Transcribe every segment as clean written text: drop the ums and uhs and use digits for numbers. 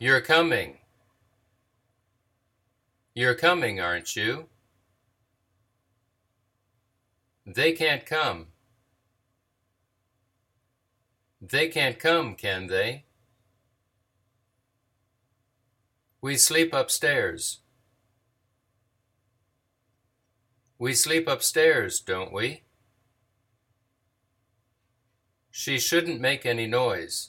You're coming. You're coming, aren't you? They can't come. They can't come, can they? We sleep upstairs. We sleep upstairs, don't we? She shouldn't make any noise.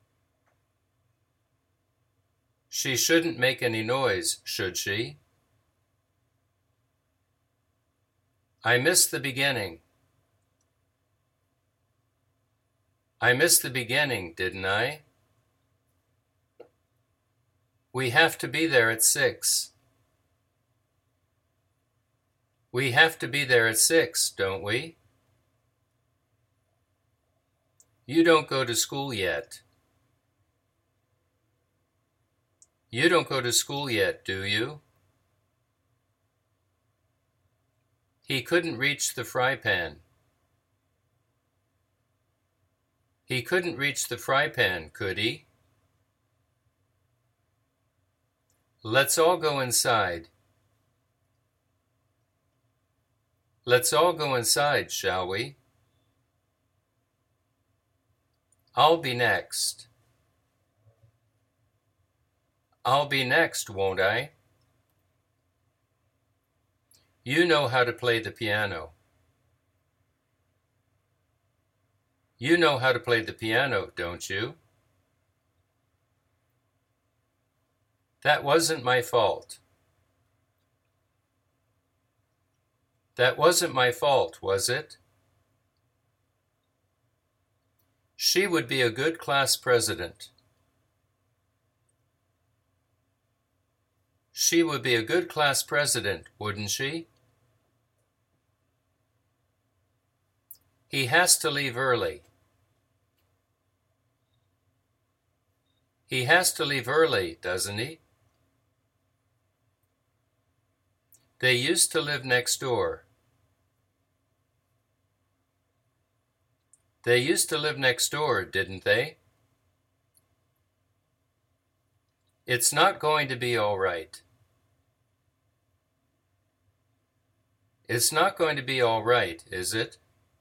She shouldn't make any noise, should she? I missed the beginning. I missed the beginning, didn't I? We have to be there at 6. We have to be there at 6, don't we? You don't go to school yet. You don't go to school yet, do you? He couldn't reach the fry pan. He couldn't reach the fry pan, could he? Let's all go inside. Let's all go inside, shall we? I'll be next. I'll be next, won't I? You know how to play the piano. You know how to play the piano, don't you? That wasn't my fault. That wasn't my fault, was it? She would be a good class president. She would be a good class president, wouldn't she? He has to leave early. He has to leave early, doesn't he? They used to live next door. They used to live next door, didn't they? It's not going to be all right. It's not going to be all right, is it?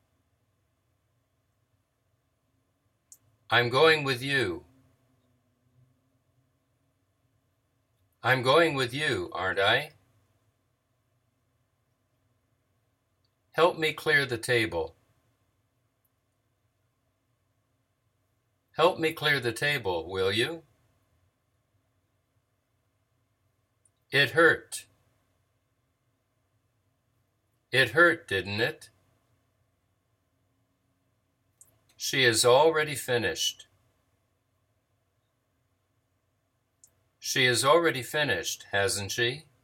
I'm going with you. I'm going with you, aren't I? Help me clear the table. Help me clear the table, will you? It hurt. It hurt, didn't it? She is already finished. She is already finished, hasn't she?